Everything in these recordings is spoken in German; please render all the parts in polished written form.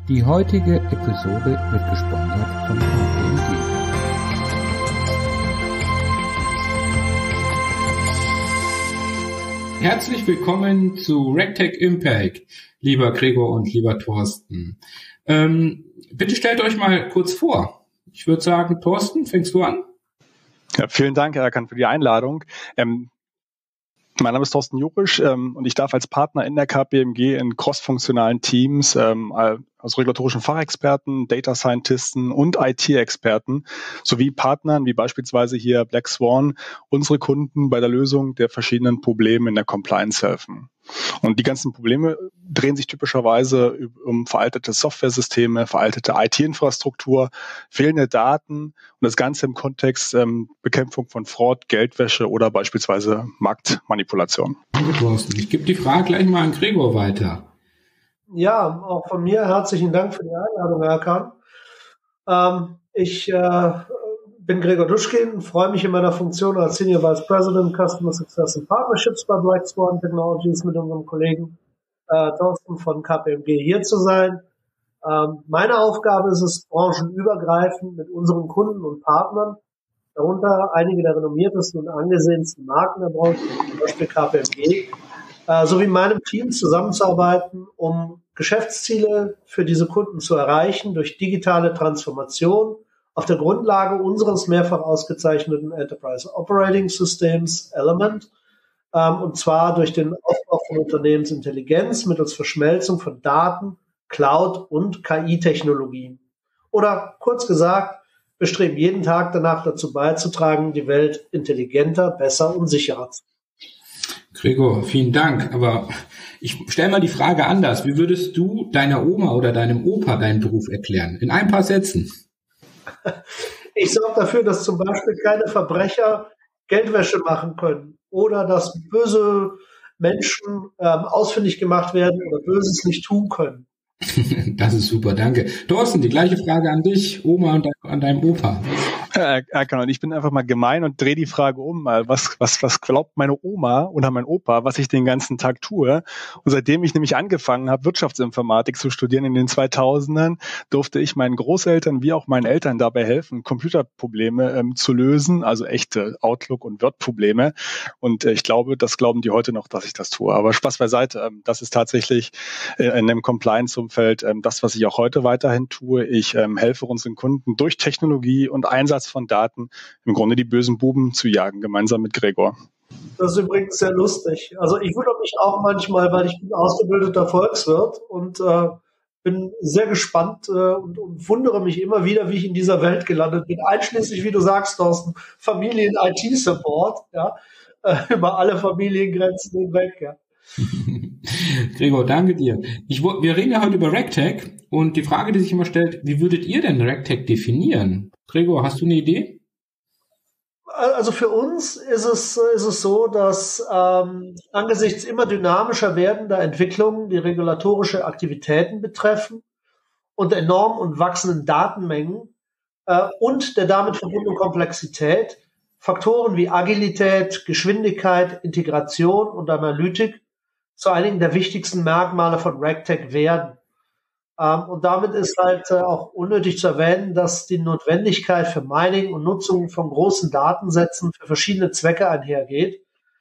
Die heutige Episode wird gesponsert von KPMG. Herzlich willkommen zu RegTech Impact, lieber Gregor und lieber Thorsten. Bitte stellt euch mal kurz vor. Ich würde sagen, Thorsten, fängst du an? Ja, vielen Dank, Herr Erkan, für die Einladung. Mein Name ist Thorsten Jurisch und ich darf als Partner in der KPMG in crossfunktionalen Teams aus regulatorischen Fachexperten, Data Scientisten und IT-Experten sowie Partnern wie beispielsweise hier Black Swan unsere Kunden bei der Lösung der verschiedenen Probleme in der Compliance helfen. Und die ganzen Probleme drehen sich typischerweise um veraltete Softwaresysteme, veraltete IT-Infrastruktur, fehlende Daten und das Ganze im Kontext Bekämpfung von Fraud, Geldwäsche oder beispielsweise Marktmanipulation. Danke, Thorsten. Ich gebe die Frage gleich mal an Gregor weiter. Ja, auch von mir herzlichen Dank für die Einladung, Herr Erkan. Ich bin Gregor Duschkin, freue mich in meiner Funktion als Senior Vice President Customer Success and Partnerships bei Black Swan Technologies mit unserem Kollegen Thorsten von KPMG hier zu sein. Meine Aufgabe ist es, branchenübergreifend mit unseren Kunden und Partnern, darunter einige der renommiertesten und angesehensten Marken der Branche, zum Beispiel KPMG, sowie meinem Team zusammenzuarbeiten, um Geschäftsziele für diese Kunden zu erreichen durch digitale Transformation auf der Grundlage unseres mehrfach ausgezeichneten Enterprise Operating Systems Element, und zwar durch den Aufbau von Unternehmensintelligenz mittels Verschmelzung von Daten, Cloud und KI-Technologien. Oder kurz gesagt, wir streben jeden Tag danach dazu beizutragen, die Welt intelligenter, besser und sicherer zu machen. Gregor, vielen Dank. Aber ich stelle mal die Frage anders. Wie würdest du deiner Oma oder deinem Opa deinen Beruf erklären? In ein paar Sätzen. Ich sorge dafür, dass zum Beispiel keine Verbrecher Geldwäsche machen können oder dass böse Menschen ausfindig gemacht werden oder Böses nicht tun können. Das ist super, danke. Thorsten, die gleiche Frage an dich, Oma und an deinem Opa. Und ich bin einfach mal gemein und drehe die Frage um. Was glaubt meine Oma oder mein Opa, was ich den ganzen Tag tue? Und seitdem ich nämlich angefangen habe, Wirtschaftsinformatik zu studieren in den 2000ern, durfte ich meinen Großeltern wie auch meinen Eltern dabei helfen, Computerprobleme zu lösen, also echte Outlook- und Word-Probleme. Und ich glaube, das glauben die heute noch, dass ich das tue. Aber Spaß beiseite, das ist tatsächlich in einem Compliance-Umfeld das, was ich auch heute weiterhin tue. Ich helfe unseren Kunden durch Technologie und Einsatz von Daten im Grunde die bösen Buben zu jagen, gemeinsam mit Gregor. Das ist übrigens sehr lustig. Also ich wundere mich auch manchmal, weil ich bin ausgebildeter Volkswirt und bin sehr gespannt und wundere mich immer wieder, wie ich in dieser Welt gelandet bin. Einschließlich, wie du sagst, Thorsten, Familien-IT-Support, ja, über alle Familiengrenzen hinweg, ja. Gregor, danke dir. Wir reden ja heute über RegTech und die Frage, die sich immer stellt, wie würdet ihr denn RegTech definieren? Gregor, hast du eine Idee? Also für uns ist es so, dass angesichts immer dynamischer werdender Entwicklungen, die regulatorische Aktivitäten betreffen und enorm und wachsenden Datenmengen und der damit verbundenen Komplexität, Faktoren wie Agilität, Geschwindigkeit, Integration und Analytik zu einigen der wichtigsten Merkmale von RegTech werden. Und damit ist halt auch unnötig zu erwähnen, dass die Notwendigkeit für Mining und Nutzung von großen Datensätzen für verschiedene Zwecke einhergeht,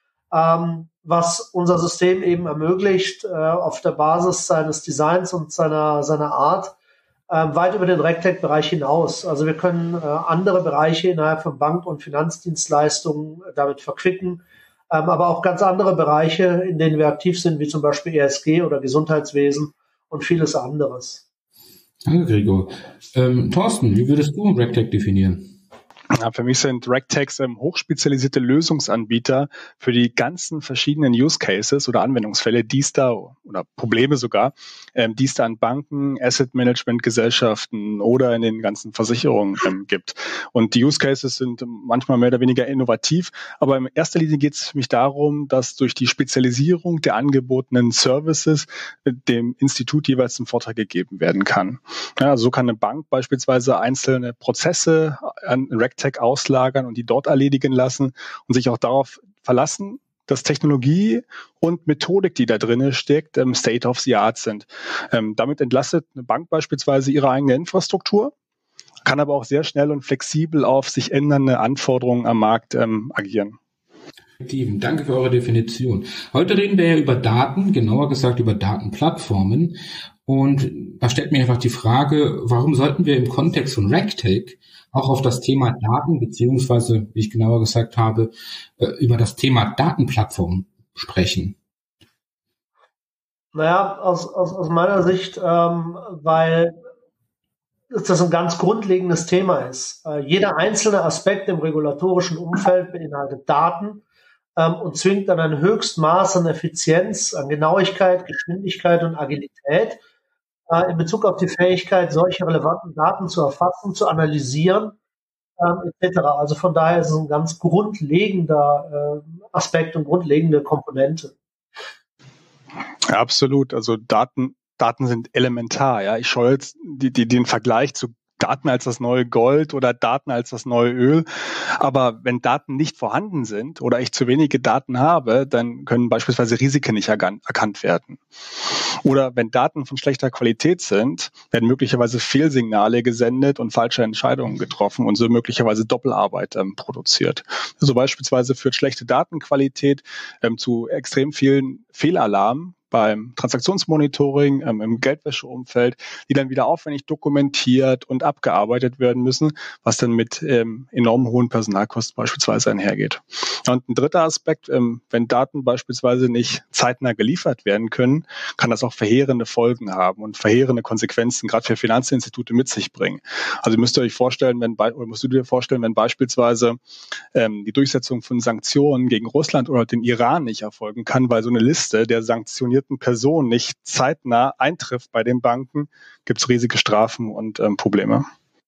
was unser System eben ermöglicht, auf der Basis seines Designs und seiner Art, weit über den RegTech-Bereich hinaus. Also wir können andere Bereiche innerhalb von Bank- und Finanzdienstleistungen damit verquicken, aber auch ganz andere Bereiche, in denen wir aktiv sind, wie zum Beispiel ESG oder Gesundheitswesen und vieles anderes. Danke, Gregor. Thorsten, wie würdest du RegTech definieren? Ja, für mich sind RegTechs hochspezialisierte Lösungsanbieter für die ganzen verschiedenen Use Cases oder Anwendungsfälle, die es da, oder Probleme sogar, die es da an Banken, Asset Management Gesellschaften oder in den ganzen Versicherungen gibt. Und die Use Cases sind manchmal mehr oder weniger innovativ, aber in erster Linie geht es für mich darum, dass durch die Spezialisierung der angebotenen Services dem Institut jeweils ein Vorteil gegeben werden kann. Ja, also so kann eine Bank beispielsweise einzelne Prozesse an RegTech auslagern und die dort erledigen lassen und sich auch darauf verlassen, dass Technologie und Methodik, die da drin steckt, State of the Art sind. Damit entlastet eine Bank beispielsweise ihre eigene Infrastruktur, kann aber auch sehr schnell und flexibel auf sich ändernde Anforderungen am Markt agieren. Danke für eure Definition. Heute reden wir ja über Daten, genauer gesagt über Datenplattformen. Und da stellt mir einfach die Frage, warum sollten wir im Kontext von RegTech auch auf das Thema Daten, beziehungsweise, wie ich genauer gesagt habe, über das Thema Datenplattform sprechen? Naja, aus meiner Sicht, weil das ein ganz grundlegendes Thema ist. Jeder einzelne Aspekt im regulatorischen Umfeld beinhaltet Daten und zwingt dann ein Höchstmaß an Effizienz, an Genauigkeit, Geschwindigkeit und Agilität in Bezug auf die Fähigkeit, solche relevanten Daten zu erfassen, zu analysieren, etc. Also von daher ist es ein ganz grundlegender Aspekt und grundlegende Komponente. Ja, absolut. Also Daten sind elementar. Ja, ich scheue jetzt den Vergleich zu Daten als das neue Gold oder Daten als das neue Öl. Aber wenn Daten nicht vorhanden sind oder ich zu wenige Daten habe, dann können beispielsweise Risiken nicht erkannt werden. Oder wenn Daten von schlechter Qualität sind, werden möglicherweise Fehlsignale gesendet und falsche Entscheidungen getroffen und so möglicherweise Doppelarbeit produziert. So beispielsweise führt schlechte Datenqualität zu extrem vielen Fehlalarmen beim Transaktionsmonitoring, im Geldwäscheumfeld, die dann wieder aufwendig dokumentiert und abgearbeitet werden müssen, was dann mit enorm hohen Personalkosten beispielsweise einhergeht. Und ein dritter Aspekt, wenn Daten beispielsweise nicht zeitnah geliefert werden können, kann das auch verheerende Folgen haben und verheerende Konsequenzen gerade für Finanzinstitute mit sich bringen. Also musst du dir vorstellen, wenn beispielsweise die Durchsetzung von Sanktionen gegen Russland oder den Iran nicht erfolgen kann, weil so eine Liste der sanktionierten Personen nicht zeitnah eintrifft bei den Banken, gibt es riesige Strafen und Probleme.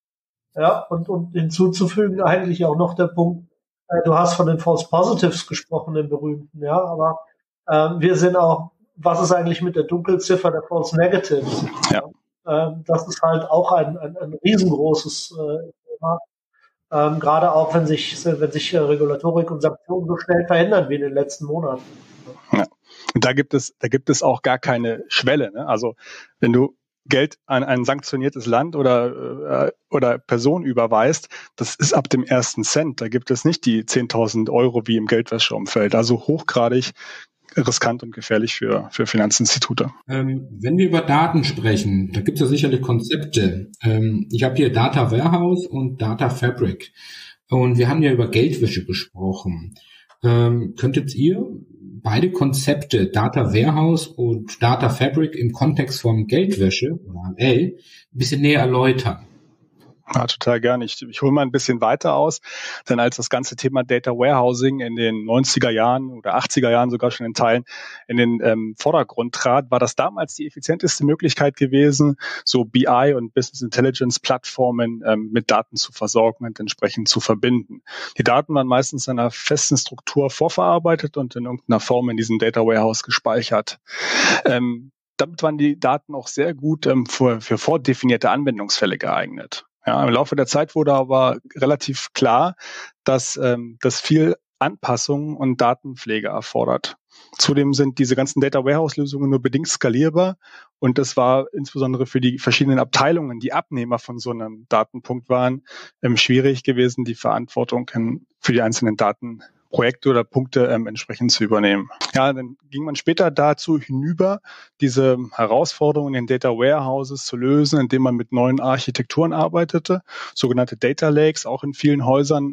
Ja, und hinzuzufügen eigentlich auch noch der Punkt, du hast von den False Positives gesprochen, den berühmten, ja, aber wir sehen auch, was ist eigentlich mit der Dunkelziffer der False Negatives? Ja. Das ist halt auch ein riesengroßes Thema. Gerade auch, wenn sich Regulatorik und Sanktionen so schnell verändern wie in den letzten Monaten. Ja. Und da gibt es auch gar keine Schwelle. Ne? Also wenn du Geld an ein sanktioniertes Land oder Person überweist, das ist ab dem ersten Cent. Da gibt es nicht die 10.000 Euro wie im Geldwäscheumfeld. Also hochgradig riskant und gefährlich für Finanzinstitute. Wenn wir über Daten sprechen, da gibt es ja sicherlich Konzepte. Ich habe hier Data Warehouse und Data Fabric. Und wir haben ja über Geldwäsche gesprochen. Könntet ihr beide Konzepte, Data Warehouse und Data Fabric im Kontext von Geldwäsche oder AML, ein bisschen näher erläutern? Ja, total gerne. Ich hole mal ein bisschen weiter aus, denn als das ganze Thema Data Warehousing in den 90er Jahren oder 80er Jahren sogar schon in Teilen in den Vordergrund trat, war das damals die effizienteste Möglichkeit gewesen, so BI und Business Intelligence Plattformen mit Daten zu versorgen und entsprechend zu verbinden. Die Daten waren meistens in einer festen Struktur vorverarbeitet und in irgendeiner Form in diesem Data Warehouse gespeichert. Damit waren die Daten auch sehr gut für vordefinierte Anwendungsfälle geeignet. Ja, im Laufe der Zeit wurde aber relativ klar, dass das viel Anpassung und Datenpflege erfordert. Zudem sind diese ganzen Data Warehouse-Lösungen nur bedingt skalierbar und es war insbesondere für die verschiedenen Abteilungen, die Abnehmer von so einem Datenpunkt waren, schwierig gewesen, die Verantwortung für die einzelnen Datenprojekte oder Punkte entsprechend zu übernehmen. Ja, dann ging man später dazu hinüber, diese Herausforderungen in den Data Warehouses zu lösen, indem man mit neuen Architekturen arbeitete, sogenannte Data Lakes, auch in vielen Häusern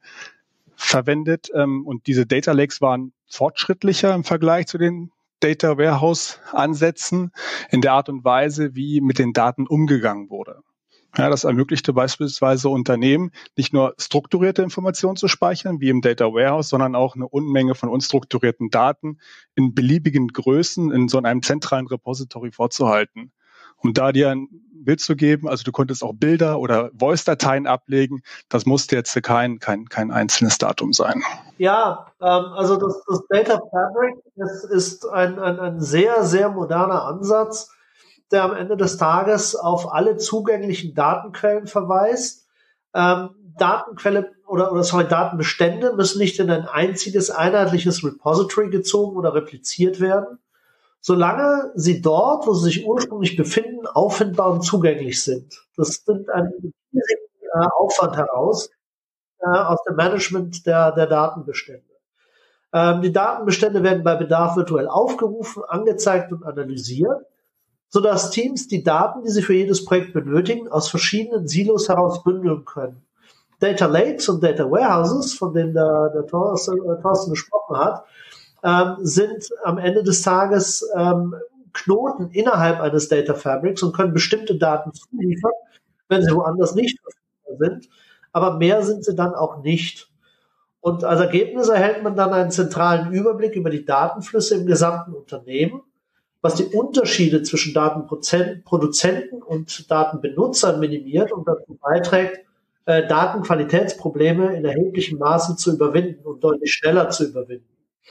verwendet. Und diese Data Lakes waren fortschrittlicher im Vergleich zu den Data Warehouse Ansätzen in der Art und Weise, wie mit den Daten umgegangen wurde. Ja, das ermöglichte beispielsweise Unternehmen, nicht nur strukturierte Informationen zu speichern, wie im Data Warehouse, sondern auch eine Unmenge von unstrukturierten Daten in beliebigen Größen in so einem zentralen Repository vorzuhalten. Um da dir ein Bild zu geben, also du konntest auch Bilder oder Voice-Dateien ablegen, das musste jetzt kein einzelnes Datum sein. Ja, also das Data Fabric ist ein sehr, sehr moderner Ansatz, der am Ende des Tages auf alle zugänglichen Datenquellen verweist, Datenbestände müssen nicht in ein einziges einheitliches Repository gezogen oder repliziert werden, solange sie dort, wo sie sich ursprünglich befinden, auffindbar und zugänglich sind. Das nimmt einen riesigen Aufwand heraus aus dem Management der Datenbestände. Die Datenbestände werden bei Bedarf virtuell aufgerufen, angezeigt und analysiert, sodass Teams die Daten, die sie für jedes Projekt benötigen, aus verschiedenen Silos heraus bündeln können. Data Lakes und Data Warehouses, von denen der Thorsten gesprochen hat, sind am Ende des Tages Knoten innerhalb eines Data Fabrics und können bestimmte Daten zuliefern, wenn sie woanders nicht verfügbar sind. Aber mehr sind sie dann auch nicht. Und als Ergebnis erhält man dann einen zentralen Überblick über die Datenflüsse im gesamten Unternehmen, was die Unterschiede zwischen Datenproduzenten und Datenbenutzern minimiert und dazu beiträgt, Datenqualitätsprobleme in erheblichem Maße zu überwinden und deutlich schneller zu überwinden.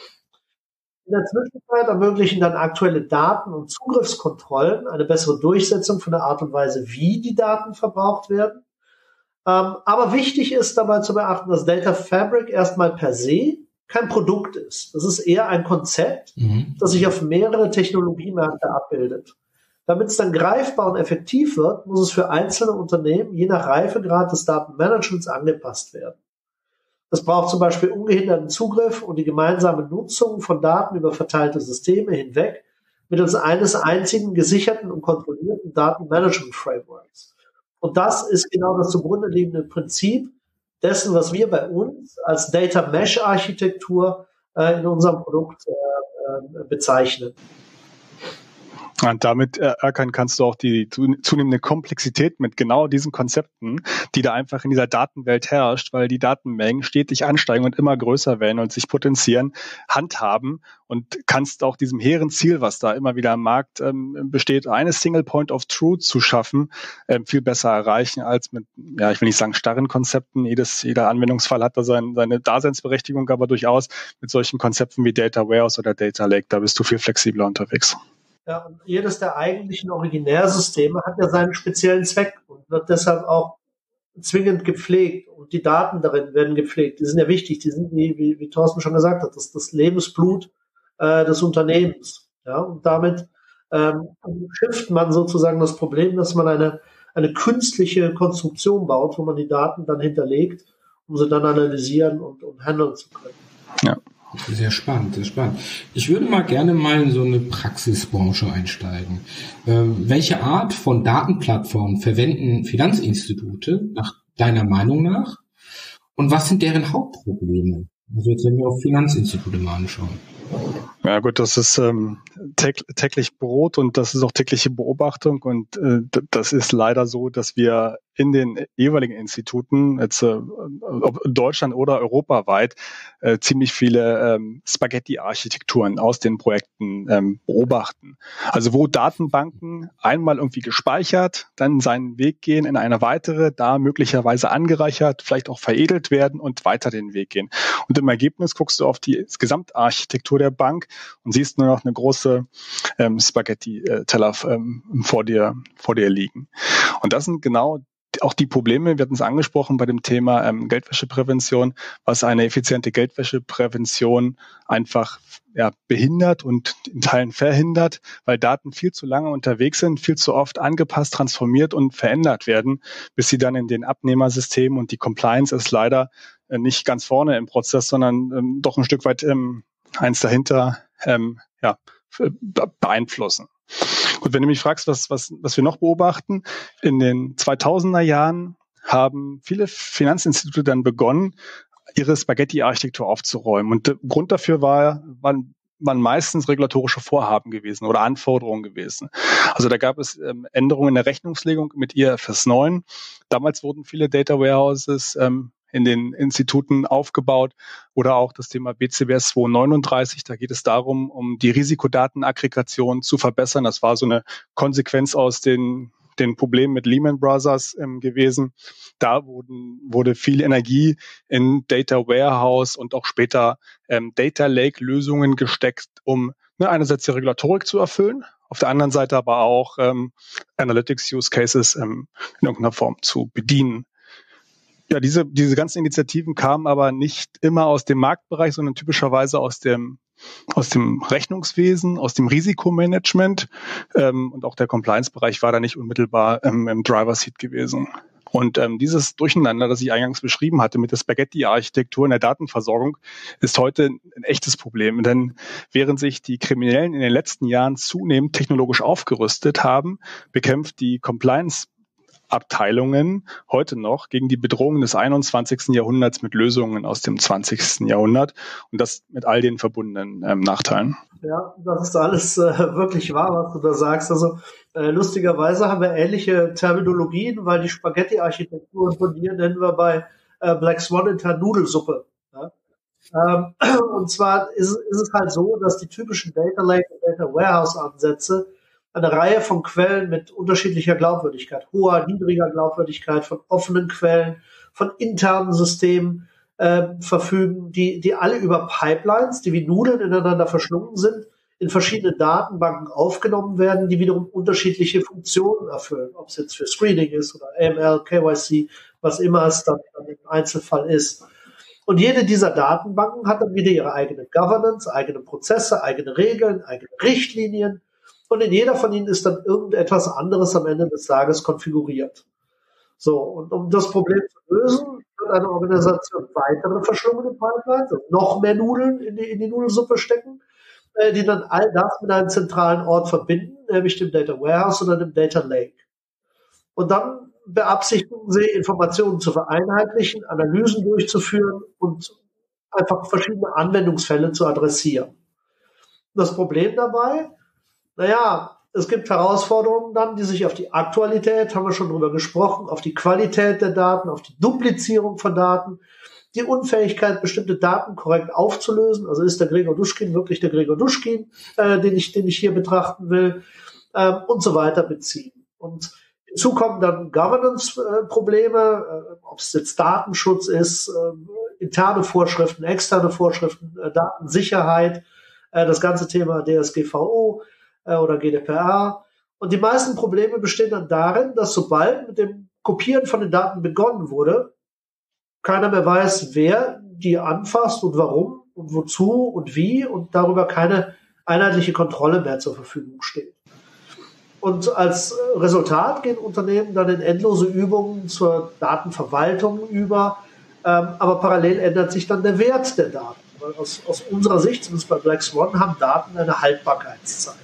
In der Zwischenzeit ermöglichen dann aktuelle Daten- und Zugriffskontrollen eine bessere Durchsetzung von der Art und Weise, wie die Daten verbraucht werden. Aber wichtig ist dabei zu beachten, dass Data Fabric erstmal per se kein Produkt ist. Das ist eher ein Konzept, das sich auf mehrere Technologiemärkte abbildet. Damit es dann greifbar und effektiv wird, muss es für einzelne Unternehmen je nach Reifegrad des Datenmanagements angepasst werden. Das braucht zum Beispiel ungehinderten Zugriff und die gemeinsame Nutzung von Daten über verteilte Systeme hinweg mittels eines einzigen gesicherten und kontrollierten Datenmanagement-Frameworks. Und das ist genau das zugrunde liegende Prinzip dessen, was wir bei uns als Data Mesh Architektur in unserem Produkt bezeichnen. Und damit kannst du auch die zunehmende Komplexität mit genau diesen Konzepten, die da einfach in dieser Datenwelt herrscht, weil die Datenmengen stetig ansteigen und immer größer werden und sich potenzieren, handhaben und kannst auch diesem hehren Ziel, was da immer wieder am Markt besteht, eine Single Point of Truth zu schaffen, viel besser erreichen als mit, ja, ich will nicht sagen starren Konzepten. Jeder Anwendungsfall hat da seine Daseinsberechtigung, aber durchaus mit solchen Konzepten wie Data Warehouse oder Data Lake, da bist du viel flexibler unterwegs. Ja, und jedes der eigentlichen Originärsysteme hat ja seinen speziellen Zweck und wird deshalb auch zwingend gepflegt. Und die Daten darin werden gepflegt. Die sind ja wichtig. Die sind, wie Thorsten schon gesagt hat, das Lebensblut des Unternehmens. Ja, und damit schifft man sozusagen das Problem, dass man eine künstliche Konstruktion baut, wo man die Daten dann hinterlegt, um sie dann analysieren und handeln zu können. Ja. Sehr spannend, sehr spannend. Ich würde mal gerne in so eine Praxisbranche einsteigen. Welche Art von Datenplattformen verwenden Finanzinstitute nach deiner Meinung nach? Und was sind deren Hauptprobleme? Also jetzt, wenn wir auf Finanzinstitute mal anschauen. Ja gut, das ist täglich Brot und das ist auch tägliche Beobachtung und das ist leider so, dass wir in den jeweiligen Instituten, jetzt ob Deutschland oder europaweit, ziemlich viele Spaghetti-Architekturen aus den Projekten beobachten. Also wo Datenbanken einmal irgendwie gespeichert, dann seinen Weg gehen in eine weitere, da möglicherweise angereichert, vielleicht auch veredelt werden und weiter den Weg gehen. Und im Ergebnis guckst du auf die Gesamtarchitektur der Bank und siehst nur noch eine große Spaghetti-Teller vor dir liegen. Und das sind genau auch die Probleme, wir hatten es angesprochen bei dem Thema Geldwäscheprävention, was eine effiziente Geldwäscheprävention einfach behindert und in Teilen verhindert, weil Daten viel zu lange unterwegs sind, viel zu oft angepasst, transformiert und verändert werden, bis sie dann in den Abnehmersystemen und die Compliance ist leider nicht ganz vorne im Prozess, sondern doch ein Stück weit eins dahinter beeinflussen. Und wenn du mich fragst, was wir noch beobachten, in den 2000er Jahren haben viele Finanzinstitute dann begonnen, ihre Spaghetti-Architektur aufzuräumen. Und der Grund dafür waren meistens regulatorische Vorhaben gewesen oder Anforderungen gewesen. Also da gab es Änderungen in der Rechnungslegung mit IFRS 9. Damals wurden viele Data Warehouses in den Instituten aufgebaut oder auch das Thema BCBS 239. Da geht es darum, um die Risikodatenaggregation zu verbessern. Das war so eine Konsequenz aus den Problemen mit Lehman Brothers gewesen. Da wurde viel Energie in Data Warehouse und auch später Data Lake Lösungen gesteckt, um einerseits die Regulatorik zu erfüllen, auf der anderen Seite aber auch Analytics Use Cases in irgendeiner Form zu bedienen. Ja, diese ganzen Initiativen kamen aber nicht immer aus dem Marktbereich, sondern typischerweise aus dem Rechnungswesen, aus dem Risikomanagement, und auch der Compliance-Bereich war da nicht unmittelbar im Driver-Seat gewesen. Und dieses Durcheinander, das ich eingangs beschrieben hatte mit der Spaghetti-Architektur in der Datenversorgung, ist heute ein echtes Problem. Denn während sich die Kriminellen in den letzten Jahren zunehmend technologisch aufgerüstet haben, bekämpft die Compliance-Abteilungen heute noch gegen die Bedrohungen des 21. Jahrhunderts mit Lösungen aus dem 20. Jahrhundert und das mit all den verbundenen Nachteilen. Ja, das ist alles wirklich wahr, was du da sagst. Also lustigerweise haben wir ähnliche Terminologien, weil die Spaghetti-Architektur von dir nennen wir bei Black Swan intern Nudelsuppe. Ja? Und zwar ist es halt so, dass die typischen Data Lake und Data Warehouse Ansätze eine Reihe von Quellen mit unterschiedlicher Glaubwürdigkeit, hoher, niedriger Glaubwürdigkeit, von offenen Quellen, von internen Systemen verfügen, die alle über Pipelines, die wie Nudeln ineinander verschlungen sind, in verschiedene Datenbanken aufgenommen werden, die wiederum unterschiedliche Funktionen erfüllen, ob es jetzt für Screening ist oder AML, KYC, was immer es dann im Einzelfall ist. Und jede dieser Datenbanken hat dann wieder ihre eigene Governance, eigene Prozesse, eigene Regeln, eigene Richtlinien. Und in jeder von ihnen ist dann irgendetwas anderes am Ende des Tages konfiguriert. So, und um das Problem zu lösen, wird eine Organisation weitere verschlungene Pipelines, also noch mehr Nudeln in die Nudelsuppe stecken, die dann all das mit einem zentralen Ort verbinden, nämlich dem Data Warehouse oder dem Data Lake. Und dann beabsichtigen sie, Informationen zu vereinheitlichen, Analysen durchzuführen und einfach verschiedene Anwendungsfälle zu adressieren. Das Problem dabei, es gibt Herausforderungen dann, die sich auf die Aktualität, haben wir schon drüber gesprochen, auf die Qualität der Daten, auf die Duplizierung von Daten, die Unfähigkeit, bestimmte Daten korrekt aufzulösen. Also ist der Gregor Duschkin wirklich der Gregor Duschkin, den ich hier betrachten will, und so weiter beziehen. Und hinzu kommen dann Governance-Probleme, ob es jetzt Datenschutz ist, interne Vorschriften, externe Vorschriften, Datensicherheit, das ganze Thema DSGVO, oder GDPR. Und die meisten Probleme bestehen dann darin, dass sobald mit dem Kopieren von den Daten begonnen wurde, keiner mehr weiß, wer die anfasst und warum und wozu und wie und darüber keine einheitliche Kontrolle mehr zur Verfügung steht. Und als Resultat gehen Unternehmen dann in endlose Übungen zur Datenverwaltung über, aber parallel ändert sich dann der Wert der Daten. Weil aus unserer Sicht, zumindest bei Black Swan, haben Daten eine Haltbarkeitszeit.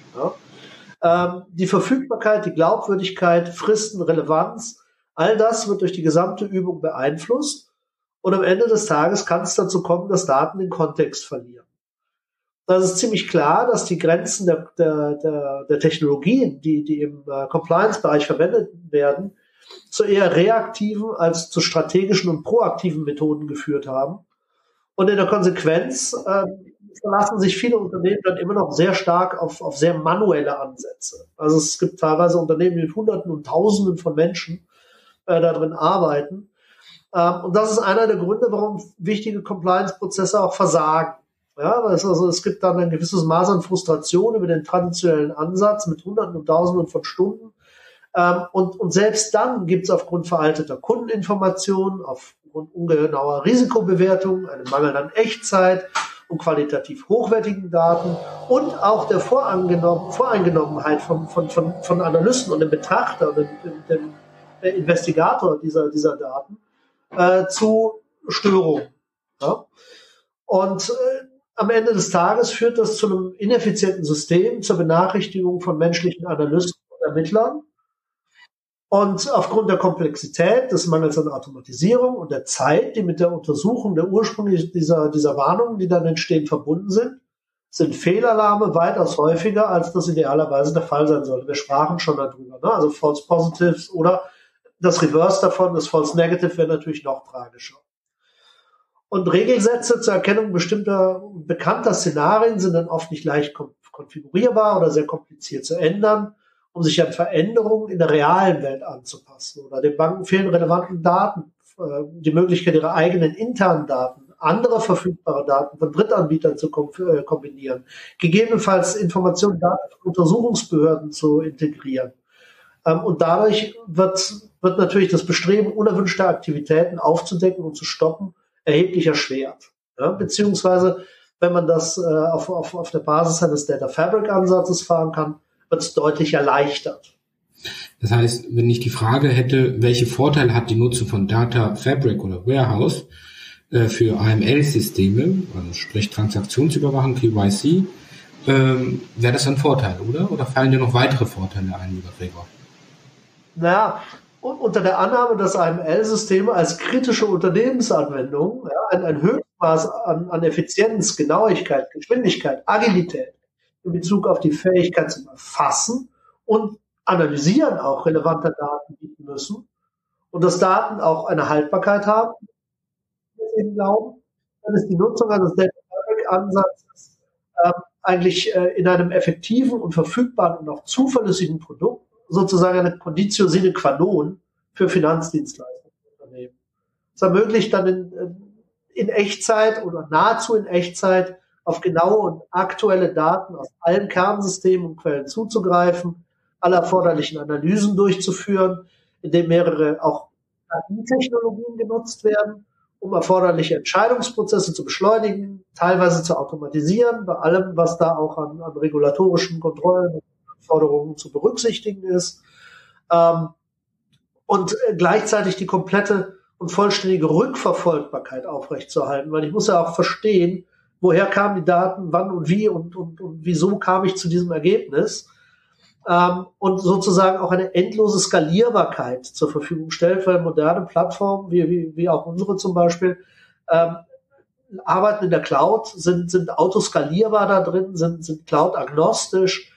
Ja. Die Verfügbarkeit, die Glaubwürdigkeit, Fristen, Relevanz, all das wird durch die gesamte Übung beeinflusst und am Ende des Tages kann es dazu kommen, dass Daten den Kontext verlieren. Das ist ziemlich klar, dass die Grenzen der Technologien, die im Compliance-Bereich verwendet werden, zu eher reaktiven als zu strategischen und proaktiven Methoden geführt haben. Und in der Konsequenz verlassen sich viele Unternehmen dann immer noch sehr stark auf sehr manuelle Ansätze. Also es gibt teilweise Unternehmen, die mit Hunderten und Tausenden von Menschen da drin arbeiten. Und das ist einer der Gründe, warum wichtige Compliance-Prozesse auch versagen. Ja, also es gibt dann ein gewisses Maß an Frustration über den traditionellen Ansatz mit Hunderten und Tausenden von Stunden. Und selbst dann gibt es aufgrund veralteter Kundeninformationen, aufgrund ungenauer Risikobewertung, einem Mangel an Echtzeit und qualitativ hochwertigen Daten und auch der Voreingenommenheit von Analysten und dem Betrachter und dem Investigator dieser Daten zu Störungen. Ja? Und am Ende des Tages führt das zu einem ineffizienten System, zur Benachrichtigung von menschlichen Analysten und Ermittlern. Und aufgrund der Komplexität, des Mangels an Automatisierung und der Zeit, die mit der Untersuchung der Ursprünge dieser Warnungen, die dann entstehen, verbunden sind Fehlalarme weitaus häufiger, als das idealerweise der Fall sein sollte. Wir sprachen schon darüber, ne? Also False Positives oder das Reverse davon, das False Negative wäre natürlich noch tragischer. Und Regelsätze zur Erkennung bestimmter bekannter Szenarien sind dann oft nicht leicht konfigurierbar oder sehr kompliziert zu ändern, um sich an Veränderungen in der realen Welt anzupassen. Oder den Banken fehlen relevanten Daten, die Möglichkeit, ihre eigenen internen Daten, andere verfügbare Daten von Drittanbietern zu kombinieren, gegebenenfalls Informationen, Daten von Untersuchungsbehörden zu integrieren. Und dadurch wird natürlich das Bestreben, unerwünschte Aktivitäten aufzudecken und zu stoppen, erheblich erschwert. Ja? Beziehungsweise, wenn man das auf der Basis eines Data Fabric Ansatzes fahren kann, wird es deutlich erleichtert. Das heißt, wenn ich die Frage hätte, welche Vorteile hat die Nutzung von Data Fabric oder Warehouse für AML-Systeme, also sprich Transaktionsüberwachung, KYC, wäre das ein Vorteil, oder? Oder fallen dir noch weitere Vorteile ein, lieber Gregor? Naja, unter der Annahme, dass AML-Systeme als kritische Unternehmensanwendung ein Höchstmaß an Effizienz, Genauigkeit, Geschwindigkeit, Agilität in Bezug auf die Fähigkeit zum Erfassen und Analysieren auch relevanter Daten bieten müssen und dass Daten auch eine Haltbarkeit haben, wie wir eben glauben, dann ist die Nutzung eines Data Fabric Ansatzes eigentlich in einem effektiven und verfügbaren und auch zuverlässigen Produkt sozusagen eine Conditio sine qua non für Finanzdienstleistungsunternehmen. Es ermöglicht dann in Echtzeit oder nahezu in Echtzeit auf genaue und aktuelle Daten aus allen Kernsystemen und Quellen zuzugreifen, alle erforderlichen Analysen durchzuführen, indem mehrere auch KI-Technologien genutzt werden, um erforderliche Entscheidungsprozesse zu beschleunigen, teilweise zu automatisieren, bei allem, was da auch an regulatorischen Kontrollen und Anforderungen zu berücksichtigen ist, und gleichzeitig die komplette und vollständige Rückverfolgbarkeit aufrechtzuerhalten, weil ich muss ja auch verstehen, woher kamen die Daten, wann und wie und wieso kam ich zu diesem Ergebnis, und sozusagen auch eine endlose Skalierbarkeit zur Verfügung stellt, weil moderne Plattformen, wie auch unsere zum Beispiel, arbeiten in der Cloud, sind autoskalierbar da drin, sind Cloud-agnostisch,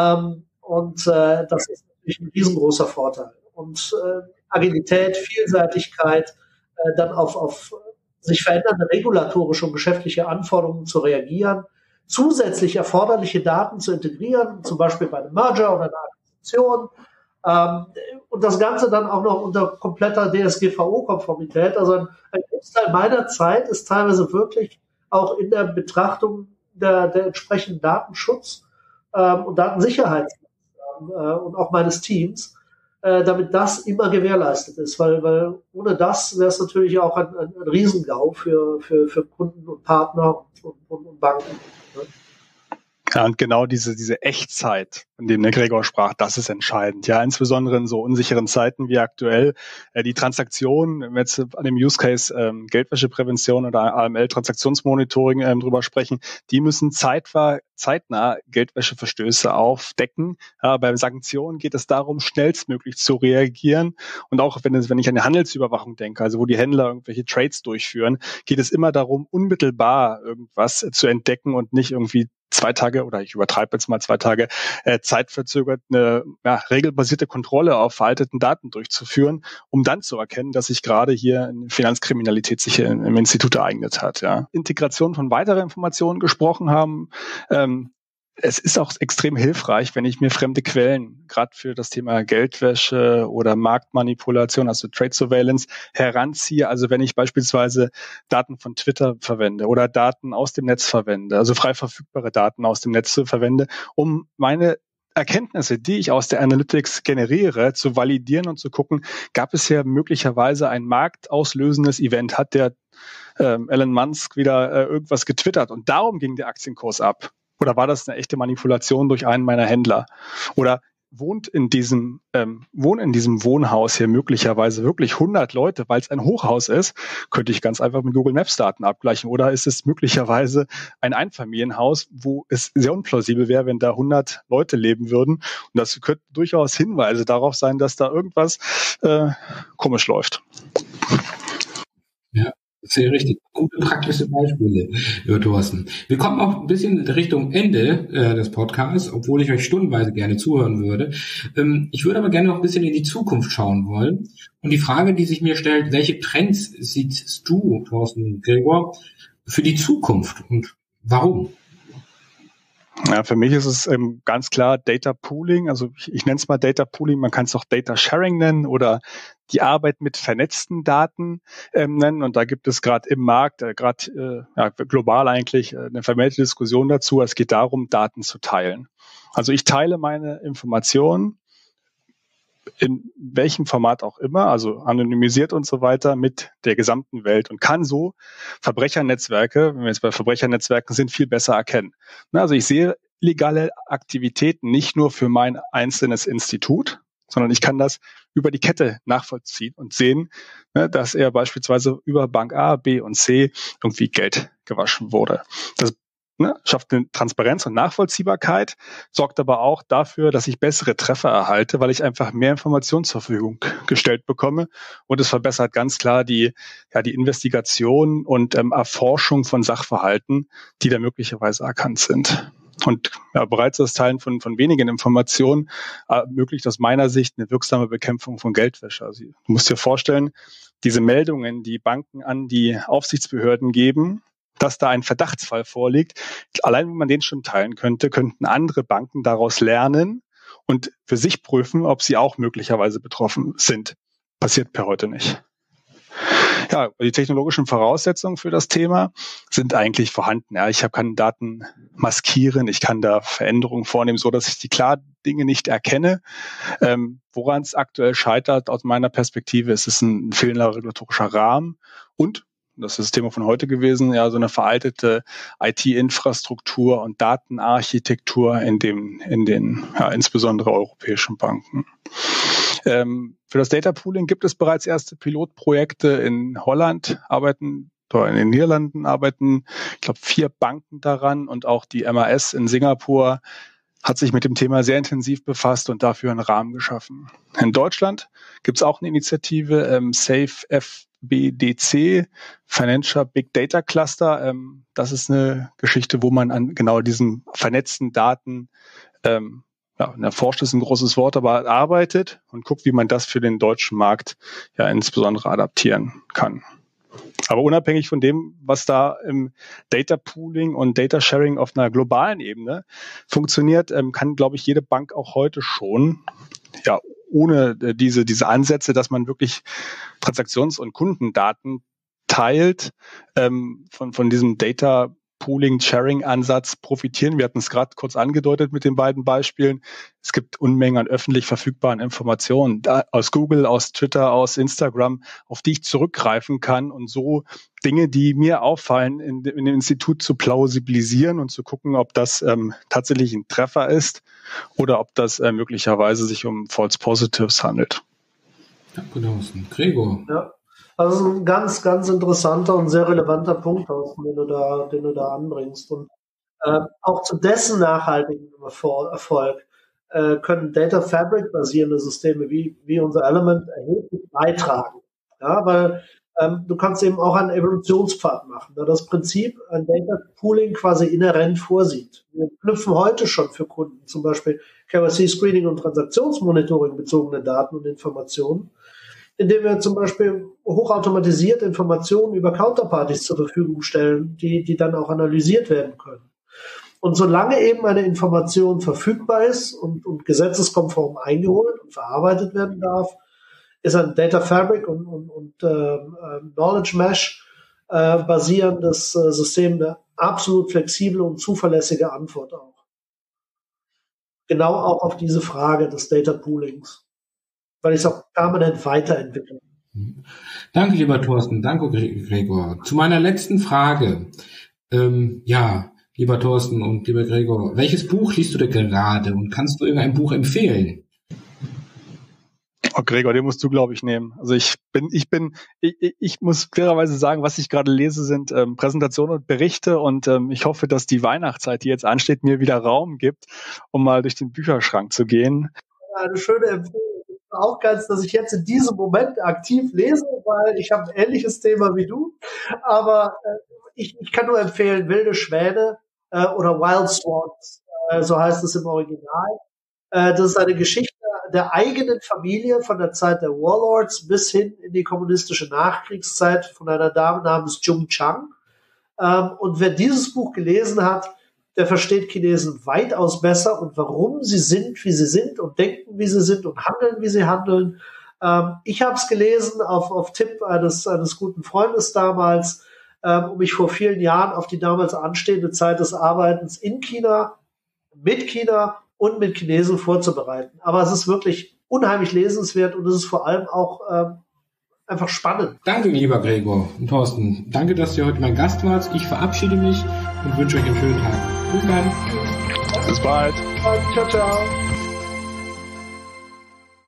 und das ist natürlich ein riesengroßer Vorteil. Und Agilität, Vielseitigkeit, dann auf sich verändernde regulatorische und geschäftliche Anforderungen zu reagieren, zusätzlich erforderliche Daten zu integrieren, zum Beispiel bei einem Merger oder einer Akquisition, und das Ganze dann auch noch unter kompletter DSGVO-Konformität. Also ein Großteil meiner Zeit ist teilweise wirklich auch in der Betrachtung der entsprechenden Datenschutz und Datensicherheit und auch meines Teams, damit das immer gewährleistet ist, weil ohne das wäre es natürlich auch ein Riesengau für Kunden und Partner und Banken. Ne? Ja, und genau diese Echtzeit, von dem der Gregor sprach, das ist entscheidend. Ja, insbesondere in so unsicheren Zeiten wie aktuell. Die Transaktionen, wenn wir jetzt an dem Use Case Geldwäscheprävention oder AML-Transaktionsmonitoring drüber sprechen, die müssen zeitnah Geldwäscheverstöße aufdecken. Ja, bei Sanktionen geht es darum, schnellstmöglich zu reagieren. Und auch wenn ich an die Handelsüberwachung denke, also wo die Händler irgendwelche Trades durchführen, geht es immer darum, unmittelbar irgendwas zu entdecken und nicht irgendwie 2 Tage, oder ich übertreibe jetzt mal 2 Tage, zeitverzögert eine regelbasierte Kontrolle auf veralteten Daten durchzuführen, um dann zu erkennen, dass sich gerade hier eine Finanzkriminalität sich im Institut ereignet hat. Ja. Integration von weiteren Informationen gesprochen haben. Es ist auch extrem hilfreich, wenn ich mir fremde Quellen, gerade für das Thema Geldwäsche oder Marktmanipulation, also Trade Surveillance, heranziehe. Also wenn ich beispielsweise Daten von Twitter verwende oder Daten aus dem Netz verwende, also frei verfügbare Daten aus dem Netz verwende, um meine Erkenntnisse, die ich aus der Analytics generiere, zu validieren und zu gucken, gab es hier möglicherweise ein marktauslösendes Event, hat der Elon Musk wieder irgendwas getwittert und darum ging der Aktienkurs ab. Oder war das eine echte Manipulation durch einen meiner Händler? Oder wohnen in diesem Wohnhaus hier möglicherweise wirklich 100 Leute, weil es ein Hochhaus ist? Könnte ich ganz einfach mit Google Maps Daten abgleichen. Oder ist es möglicherweise ein Einfamilienhaus, wo es sehr unplausibel wäre, wenn da 100 Leute leben würden? Und das könnten durchaus Hinweise darauf sein, dass da irgendwas komisch läuft. Ja. Sehr richtig. Gute praktische Beispiele, lieber Thorsten. Wir kommen auch ein bisschen Richtung Ende des Podcasts, obwohl ich euch stundenweise gerne zuhören würde. Ich würde aber gerne noch ein bisschen in die Zukunft schauen wollen. Und die Frage, die sich mir stellt, welche Trends siehst du, Thorsten und Gregor, für die Zukunft und warum? Ja, für mich ist es ganz klar Data Pooling. Also ich nenne es mal Data Pooling. Man kann es auch Data Sharing nennen oder die Arbeit mit vernetzten Daten nennen. Und da gibt es gerade im Markt, global eigentlich, eine vermehrte Diskussion dazu. Es geht darum, Daten zu teilen. Also ich teile meine Informationen in welchem Format auch immer, also anonymisiert und so weiter, mit der gesamten Welt und kann so Verbrechernetzwerke, wenn wir jetzt bei Verbrechernetzwerken sind, viel besser erkennen. Also ich sehe illegale Aktivitäten nicht nur für mein einzelnes Institut, sondern ich kann das über die Kette nachvollziehen und sehen, dass er beispielsweise über Bank A, B und C irgendwie Geld gewaschen wurde. Das schafft eine Transparenz und Nachvollziehbarkeit, sorgt aber auch dafür, dass ich bessere Treffer erhalte, weil ich einfach mehr Informationen zur Verfügung gestellt bekomme. Und es verbessert ganz klar die Investigation und Erforschung von Sachverhalten, die da möglicherweise erkannt sind. Und bereits das Teilen von wenigen Informationen ermöglicht aus meiner Sicht eine wirksame Bekämpfung von Geldwäsche. Also du musst dir vorstellen, diese Meldungen, die Banken an die Aufsichtsbehörden geben, dass da ein Verdachtsfall vorliegt, allein wenn man den schon teilen könnte, könnten andere Banken daraus lernen und für sich prüfen, ob sie auch möglicherweise betroffen sind. Passiert per heute nicht. Ja, die technologischen Voraussetzungen für das Thema sind eigentlich vorhanden. Ja, ich kann Daten maskieren, ich kann da Veränderungen vornehmen, so dass ich die Dinge nicht erkenne. Woran es aktuell scheitert, aus meiner Perspektive, ist es ein fehlender regulatorischer Rahmen und das ist das Thema von heute gewesen, so eine veraltete IT-Infrastruktur und Datenarchitektur in den insbesondere europäischen Banken. Für das Data Pooling gibt es bereits erste Pilotprojekte in Holland in den Niederlanden arbeiten, ich glaube, 4 Banken daran und auch die MAS in Singapur hat sich mit dem Thema sehr intensiv befasst und dafür einen Rahmen geschaffen. In Deutschland gibt es auch eine Initiative, SAFE-FBDC, Financial Big Data Cluster. Das ist eine Geschichte, wo man an genau diesen vernetzten Daten, erforscht ist ein großes Wort, aber arbeitet und guckt, wie man das für den deutschen Markt insbesondere adaptieren kann. Aber unabhängig von dem, was da im Data Pooling und Data Sharing auf einer globalen Ebene funktioniert, kann, glaube ich, jede Bank auch heute schon, ohne diese Ansätze, dass man wirklich Transaktions- und Kundendaten teilt, von diesem Data Pooling-Sharing-Ansatz profitieren. Wir hatten es gerade kurz angedeutet mit den beiden Beispielen. Es gibt Unmengen an öffentlich verfügbaren Informationen aus Google, aus Twitter, aus Instagram, auf die ich zurückgreifen kann und so Dinge, die mir auffallen, in dem Institut zu plausibilisieren und zu gucken, ob das tatsächlich ein Treffer ist oder ob das möglicherweise sich um False Positives handelt. Danke, Thorsten. Gregor. Ja. Also das ist ein ganz, ganz interessanter und sehr relevanter Punkt, den du da anbringst. Und auch zu dessen nachhaltigen Erfolg können Data Fabric basierende Systeme wie unser Element erheblich beitragen. Ja, weil du kannst eben auch einen Evolutionspfad machen, da das Prinzip ein Data Pooling quasi inhärent vorsieht. Wir knüpfen heute schon für Kunden zum Beispiel KYC Screening und Transaktionsmonitoring bezogene Daten und Informationen, indem wir zum Beispiel hochautomatisiert Informationen über Counterparties zur Verfügung stellen, die dann auch analysiert werden können. Und solange eben eine Information verfügbar ist und gesetzeskonform eingeholt und verarbeitet werden darf, ist ein Data Fabric und Knowledge Mesh basierendes System eine absolut flexible und zuverlässige Antwort auch. Genau auch auf diese Frage des Data Poolings, weil ich es auch permanent weiterentwickle. Danke, lieber Thorsten. Danke, Gregor. Zu meiner letzten Frage. Lieber Thorsten und lieber Gregor, welches Buch liest du denn gerade und kannst du irgendein Buch empfehlen? Oh, Gregor, den musst du, glaube ich, nehmen. Also ich muss fairerweise sagen, was ich gerade lese, sind Präsentationen und Berichte und ich hoffe, dass die Weihnachtszeit, die jetzt ansteht, mir wieder Raum gibt, um mal durch den Bücherschrank zu gehen. Eine schöne Empfehlung. Auch ganz, dass ich jetzt in diesem Moment aktiv lese, weil ich habe ein ähnliches Thema wie du. Aber ich kann nur empfehlen, Wilde Schwäne oder Wild Swans, so heißt es im Original. Das ist eine Geschichte der eigenen Familie von der Zeit der Warlords bis hin in die kommunistische Nachkriegszeit von einer Dame namens Jung Chang. Und wer dieses Buch gelesen hat, der versteht Chinesen weitaus besser und warum sie sind, wie sie sind und denken, wie sie sind und handeln, wie sie handeln. Ich habe es gelesen auf Tipp eines guten Freundes damals, um mich vor vielen Jahren auf die damals anstehende Zeit des Arbeitens in China, mit China und mit Chinesen vorzubereiten. Aber es ist wirklich unheimlich lesenswert und es ist vor allem auch einfach spannend. Danke, lieber Gregor und Thorsten. Danke, dass ihr heute mein Gast wart. Ich verabschiede mich und wünsche euch einen schönen Tag. Bis dann. Bis bald. Ciao, ciao.